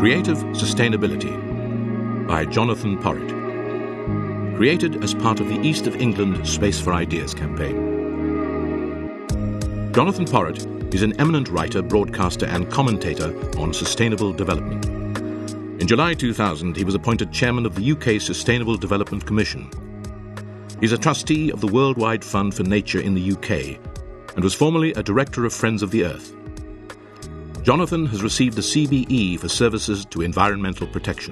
Creative Sustainability by Jonathan Porritt. Created as part of the East of England Space for Ideas campaign. Jonathan Porritt is an eminent writer, broadcaster and commentator on sustainable development. In July 2000, he was appointed chairman of the UK Sustainable Development Commission. He's a trustee of the Worldwide Fund for Nature in the UK and was formerly a director of Friends of the Earth. Jonathan has received the CBE for services to environmental protection.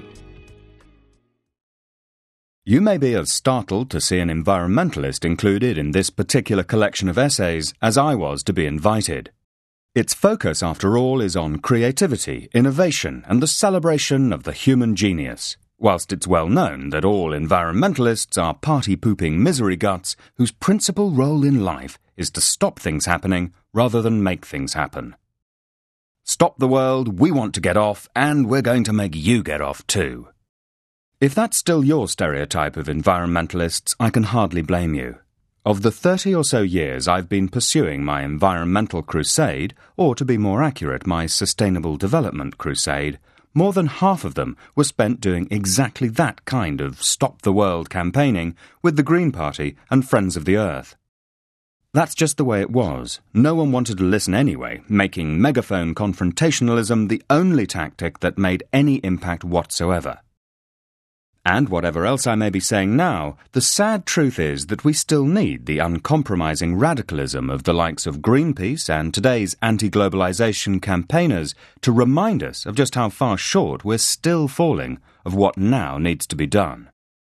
You may be as startled to see an environmentalist included in this particular collection of essays as I was to be invited. Its focus, after all, is on creativity, innovation, and the celebration of the human genius, whilst it's well known that all environmentalists are party-pooping misery guts whose principal role in life is to stop things happening rather than make things happen. Stop the world, we want to get off, and we're going to make you get off too. If that's still your stereotype of environmentalists, I can hardly blame you. Of the 30 or so years I've been pursuing my environmental crusade, or to be more accurate, my sustainable development crusade, more than half of them were spent doing exactly that kind of stop the world campaigning with the Green Party and Friends of the Earth. That's just the way it was. No one wanted to listen anyway, making megaphone confrontationalism the only tactic that made any impact whatsoever. And whatever else I may be saying now, the sad truth is that we still need the uncompromising radicalism of the likes of Greenpeace and today's anti-globalization campaigners to remind us of just how far short we're still falling of what now needs to be done.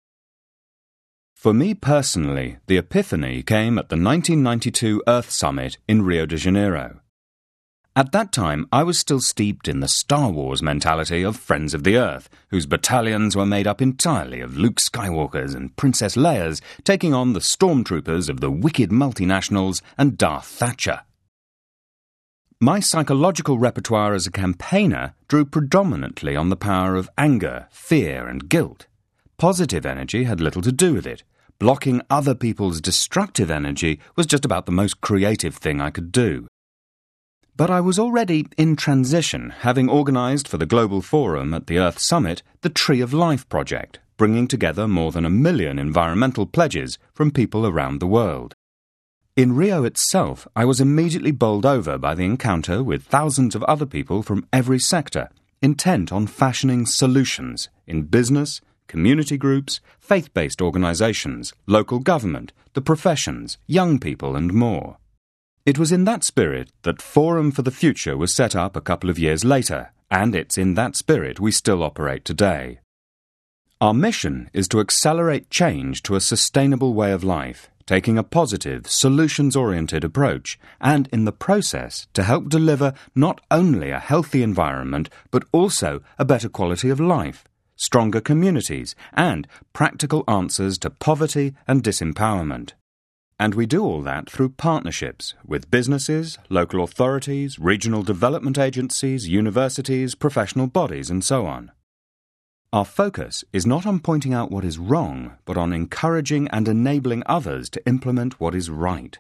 For me personally, the epiphany came at the 1992 Earth Summit in Rio de Janeiro. At that time, I was still steeped in the Star Wars mentality of Friends of the Earth, whose battalions were made up entirely of Luke Skywalkers and Princess Leias taking on the stormtroopers of the wicked multinationals and Darth Thatcher. My psychological repertoire as a campaigner drew predominantly on the power of anger, fear and guilt. Positive energy had little to do with it. Blocking other people's destructive energy was just about the most creative thing I could do. But I was already in transition, having organised for the Global Forum at the Earth Summit the Tree of Life project, bringing together more than 1 million environmental pledges from people around the world. In Rio itself, I was immediately bowled over by the encounter with thousands of other people from every sector, intent on fashioning solutions in business, community groups, faith-based organisations, local government, the professions, young people and more. It was in that spirit that Forum for the Future was set up a couple of years later, and it's in that spirit we still operate today. Our mission is to accelerate change to a sustainable way of life, taking a positive, solutions-oriented approach, and in the process to help deliver not only a healthy environment, but also a better quality of life, stronger communities, and practical answers to poverty and disempowerment. And we do all that through partnerships with businesses, local authorities, regional development agencies, universities, professional bodies, and so on. Our focus is not on pointing out what is wrong, but on encouraging and enabling others to implement what is right.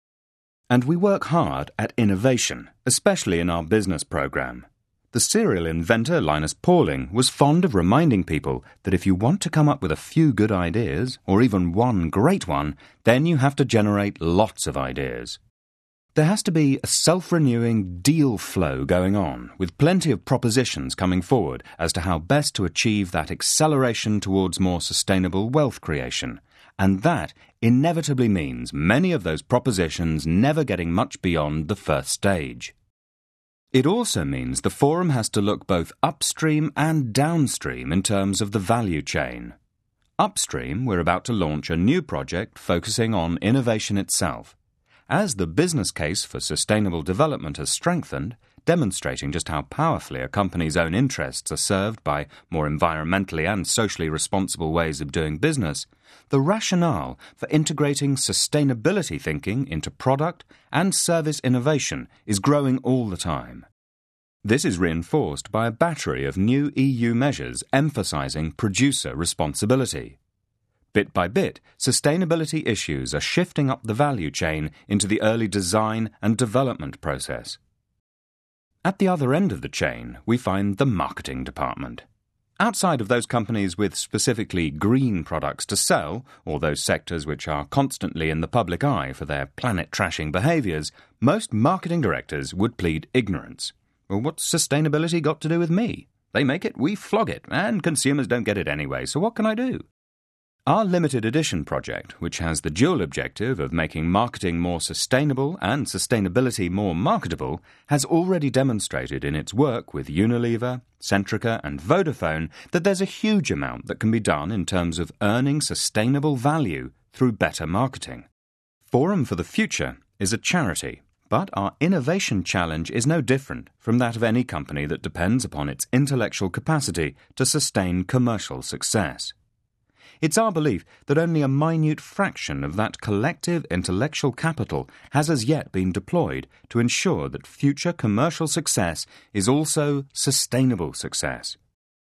And we work hard at innovation, especially in our business program. The serial inventor Linus Pauling was fond of reminding people that if you want to come up with a few good ideas, or even one great one, then you have to generate lots of ideas. There has to be a self-renewing deal flow going on, with plenty of propositions coming forward as to how best to achieve that acceleration towards more sustainable wealth creation. And that inevitably means many of those propositions never getting much beyond the first stage. It also means the Forum has to look both upstream and downstream in terms of the value chain. Upstream, we're about to launch a new project focusing on innovation itself. As the business case for sustainable development has strengthened, demonstrating just how powerfully a company's own interests are served by more environmentally and socially responsible ways of doing business, the rationale for integrating sustainability thinking into product and service innovation is growing all the time. This is reinforced by a battery of new EU measures emphasising producer responsibility. Bit by bit, sustainability issues are shifting up the value chain into the early design and development process. At the other end of the chain, we find the marketing department. Outside of those companies with specifically green products to sell, or those sectors which are constantly in the public eye for their planet-trashing behaviours, most marketing directors would plead ignorance. Well, what's sustainability got to do with me? They make it, we flog it, and consumers don't get it anyway, so what can I do? Our limited edition project, which has the dual objective of making marketing more sustainable and sustainability more marketable, has already demonstrated in its work with Unilever, Centrica and Vodafone that there's a huge amount that can be done in terms of earning sustainable value through better marketing. Forum for the Future is a charity, but our innovation challenge is no different from that of any company that depends upon its intellectual capacity to sustain commercial success. It's our belief that only a minute fraction of that collective intellectual capital has as yet been deployed to ensure that future commercial success is also sustainable success.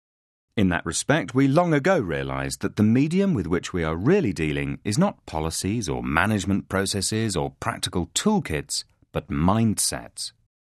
In that respect, we long ago realised that the medium with which we are really dealing is not policies or management processes or practical toolkits, but mindsets.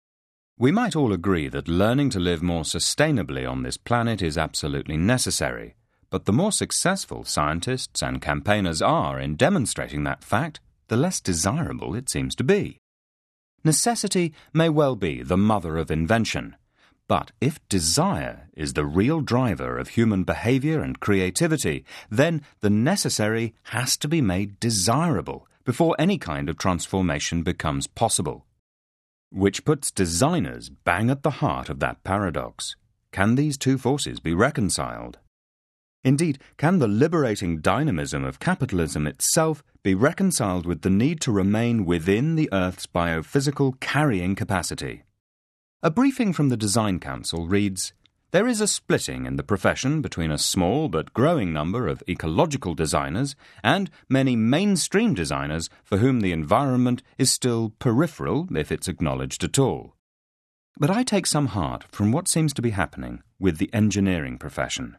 We might all agree that learning to live more sustainably on this planet is absolutely necessary. But the more successful scientists and campaigners are in demonstrating that fact, the less desirable it seems to be. Necessity may well be the mother of invention, but if desire is the real driver of human behaviour and creativity, then the necessary has to be made desirable before any kind of transformation becomes possible. Which puts designers bang at the heart of that paradox. Can these two forces be reconciled? Indeed, can the liberating dynamism of capitalism itself be reconciled with the need to remain within the Earth's biophysical carrying capacity? A briefing from the Design Council reads, "There is a splitting in the profession between a small but growing number of ecological designers and many mainstream designers for whom the environment is still peripheral if it's acknowledged at all. But I take some heart from what seems to be happening with the engineering profession.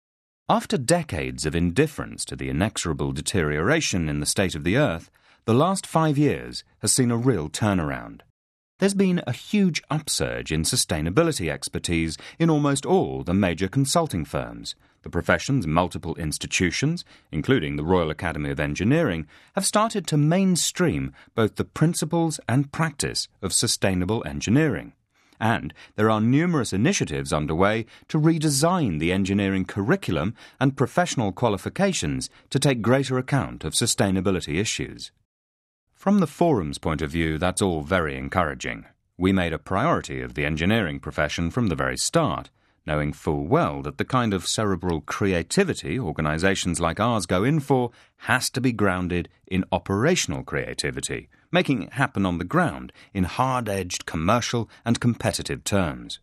After decades of indifference to the inexorable deterioration in the state of the Earth, the last 5 years has seen a real turnaround. There's been a huge upsurge in sustainability expertise in almost all the major consulting firms. The profession's multiple institutions, including the Royal Academy of Engineering, have started to mainstream both the principles and practice of sustainable engineering. And there are numerous initiatives underway to redesign the engineering curriculum and professional qualifications to take greater account of sustainability issues. From the forum's point of view, that's all very encouraging. We made a priority of the engineering profession from the very start, knowing full well that the kind of cerebral creativity organisations like ours go in for has to be grounded in operational creativity, making it happen on the ground in hard-edged commercial and competitive terms.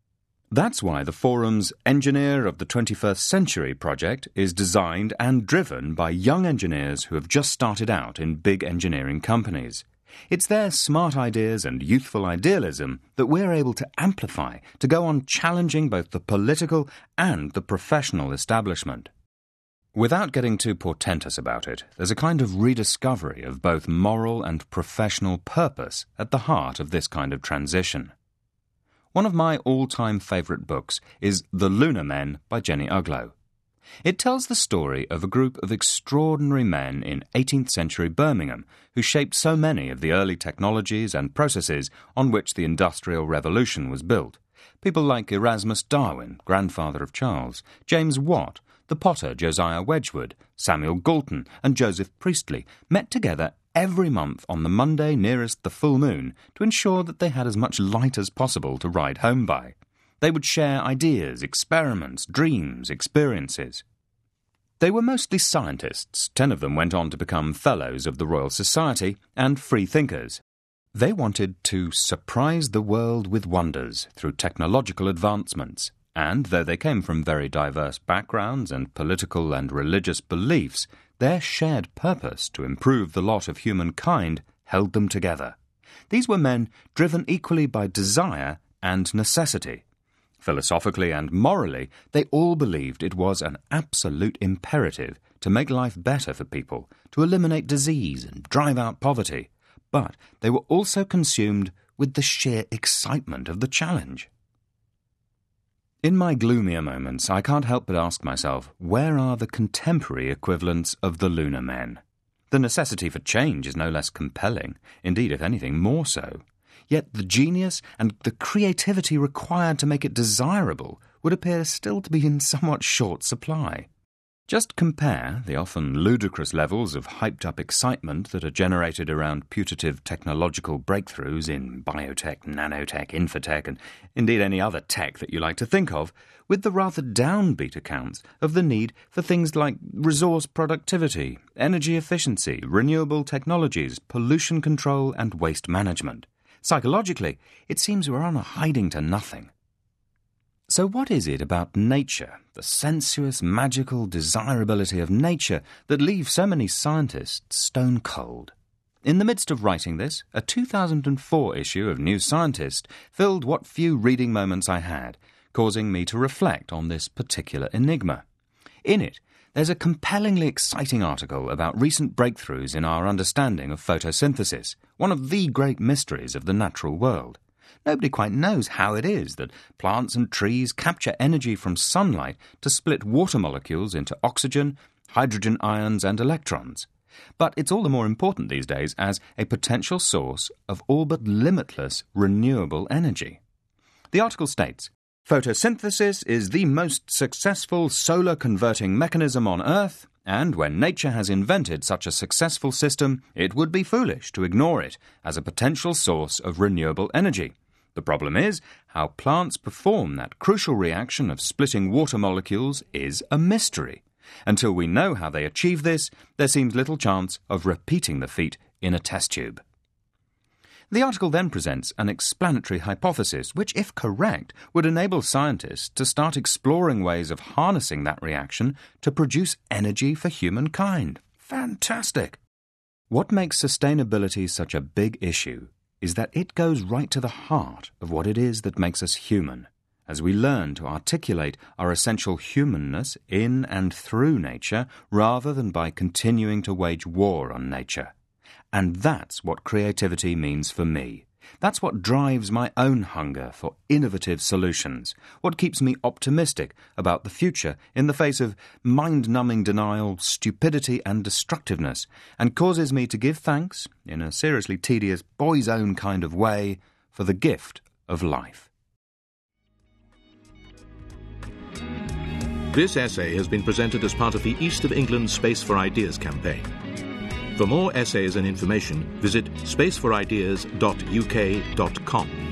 That's why the forum's Engineer of the 21st Century project is designed and driven by young engineers who have just started out in big engineering companies. It's their smart ideas and youthful idealism that we're able to amplify to go on challenging both the political and the professional establishment. Without getting too portentous about it, there's a kind of rediscovery of both moral and professional purpose at the heart of this kind of transition. One of my all-time favourite books is The Lunar Men by Jenny Uglow. It tells the story of a group of extraordinary men in 18th century Birmingham who shaped so many of the early technologies and processes on which the Industrial Revolution was built. People like Erasmus Darwin, grandfather of Charles, James Watt, the potter Josiah Wedgwood, Samuel Galton and Joseph Priestley met together every month on the Monday nearest the full moon to ensure that they had as much light as possible to ride home by. They would share ideas, experiments, dreams, experiences. They were mostly scientists. 10 of them went on to become Fellows of the Royal Society and free thinkers. They wanted to surprise the world with wonders through technological advancements, and though they came from very diverse backgrounds and political and religious beliefs, their shared purpose to improve the lot of humankind held them together. These were men driven equally by desire and necessity. Philosophically and morally, they all believed it was an absolute imperative to make life better for people, to eliminate disease and drive out poverty. But they were also consumed with the sheer excitement of the challenge. In my gloomier moments, I can't help but ask myself, where are the contemporary equivalents of the lunar men? The necessity for change is no less compelling, indeed, if anything, more so. Yet the genius and the creativity required to make it desirable would appear still to be in somewhat short supply. Just compare the often ludicrous levels of hyped-up excitement that are generated around putative technological breakthroughs in biotech, nanotech, infotech, and indeed any other tech that you like to think of, with the rather downbeat accounts of the need for things like resource productivity, energy efficiency, renewable technologies, pollution control, and waste management. Psychologically, it seems we're on a hiding to nothing. So what is it about nature, the sensuous, magical desirability of nature, that leaves so many scientists stone cold? In the midst of writing this, a 2004 issue of New Scientist filled what few reading moments I had, causing me to reflect on this particular enigma. In it, there's a compellingly exciting article about recent breakthroughs in our understanding of photosynthesis, one of the great mysteries of the natural world. Nobody quite knows how it is that plants and trees capture energy from sunlight to split water molecules into oxygen, hydrogen ions, and electrons. But it's all the more important these days as a potential source of all but limitless renewable energy. The article states, "Photosynthesis is the most successful solar converting mechanism on Earth, and when nature has invented such a successful system, it would be foolish to ignore it as a potential source of renewable energy. The problem is, how plants perform that crucial reaction of splitting water molecules is a mystery. Until we know how they achieve this, there seems little chance of repeating the feat in a test tube." The article then presents an explanatory hypothesis which, if correct, would enable scientists to start exploring ways of harnessing that reaction to produce energy for humankind. Fantastic! What makes sustainability such a big issue is that it goes right to the heart of what it is that makes us human, as we learn to articulate our essential humanness in and through nature rather than by continuing to wage war on nature. And that's what creativity means for me. That's what drives my own hunger for innovative solutions, what keeps me optimistic about the future in the face of mind-numbing denial, stupidity and destructiveness, and causes me to give thanks, in a seriously tedious, boy's own kind of way, for the gift of life. This essay has been presented as part of the East of England Space for Ideas campaign. For more essays and information, visit spaceforideas.uk.com.